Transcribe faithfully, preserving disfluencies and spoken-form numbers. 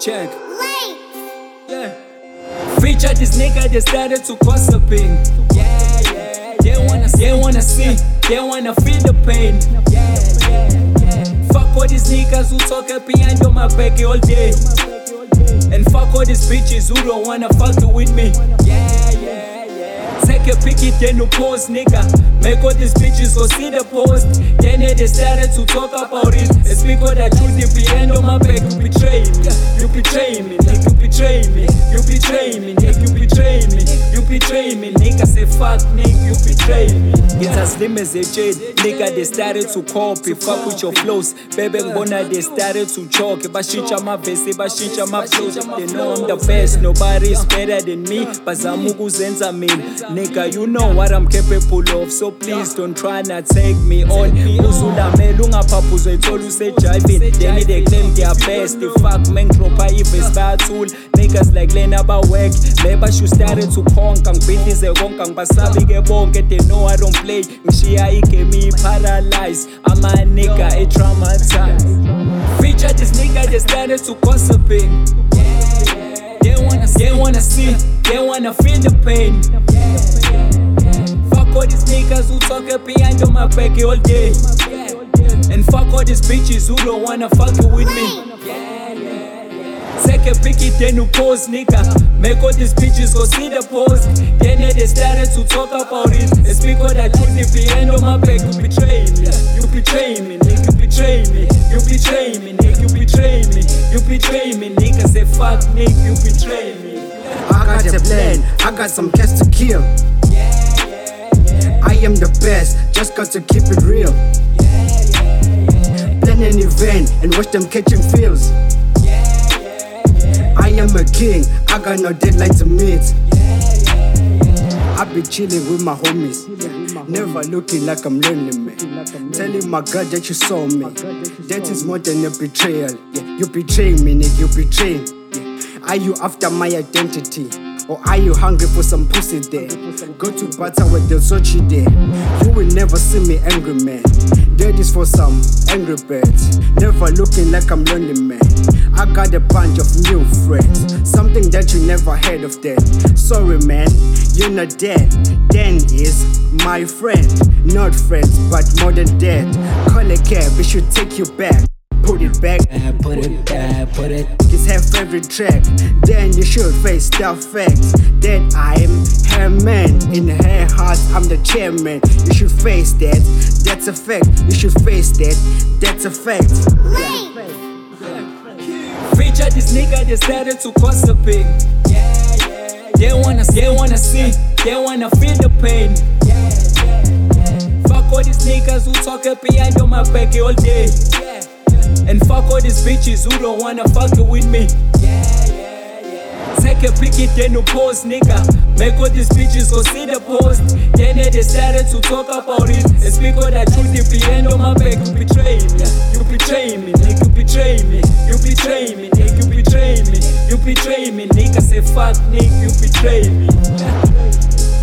Check. Yeah. Featured this nigga, they started to gossiping. Yeah, yeah. They wanna, they wanna see, they wanna feel the pain. Yeah, yeah, yeah. Fuck all these niggas who talk behind on my back all day. And fuck all these bitches who don't wanna fuck with me. Yeah, yeah, yeah. Take a pic it, then you post, nigga. Make all these bitches go see the post. Then they started to talk about it. And speak all that truth behind on my back. You betray me, you betray me, nigga. You betray me, you betray me, nigga. You betray me, you betray me, nigga. Say fuck, nigga, you betray me. It's as slim as a jade, nigga. They started to copy, fuck with your flows. Baby, bona they started to choke. Bashicha my vese, bashicha my flows. They know I'm the best, nobody's better than me. Bazamugu zenza me, nigga. You know what I'm capable of, so please don't try not take me on. Uzula melunga papuzo itolu say jiving. Then they claim they are best. They fuck men proper even start tool. Niggas like Lena ba work. Leba should started to conk. Ang bitches a conk. Ang basabi ke bonke. They know I don't play. Ngishiya ike me paralyzed. I'm a nigga, a traumatized. Feature this nigga, they started to gossiping. They wanna, they wanna see, they wanna feel the pain. Fuck all these niggas who talk behind on my back all day. And fuck all these bitches who don't wanna fuck with me. Take a pic it, then you post, nigga. Make all these bitches go see the post. Then they started to talk about it. And speak all that truth behind on my back. You betray me, you betray me, nigga. You betray me, you betray me, nigga. You betray me, you betray me, nigga. Say fuck, nigga, you betray me. I got a plan, I got some cats to kill. I am the best, just got to keep it real. Plan an event and watch them catching feels. I am a king, I got no deadline to meet. I be chilling with my homies, never looking like I'm lonely, man. Telling my God that you saw me, that is more than a betrayal. Yeah, you betray me, nigga, you betray me. Are you after my identity? Or are you hungry for some pussy there? Go to Bata where they'll search you there. You will never see me angry, man. That is for some angry birds. Never looking like I'm lonely, man. I got a bunch of new friends. Something that you never heard of that. Sorry, man, you're not dead. Dan is my friend. Not friends, but more than dead. Call a cab, it should take you back. Put it back, I put it back, put it. It's her favorite track. Then you should face the facts that I'm her man. In her heart, I'm the chairman. You should face that, that's a fact. You should face that, that's a fact. Feature this nigga, they started to gossiping. Yeah, yeah. They wanna, they wanna see, they wanna feel the pain. Yeah, yeah. Fuck all these niggas who talk behind on my back all day. And fuck all these bitches who don't wanna fuck with me. Yeah, yeah, yeah. Take a pic it, then you post, nigga. Make all these bitches go see the post. Then they started to talk about it. And speak all that truth behind on my back. You betray me, you betray me, nigga. You betray me, you betray me, nigga. You betray me, you betray me, nigga. Say fuck, nigga, you betray me.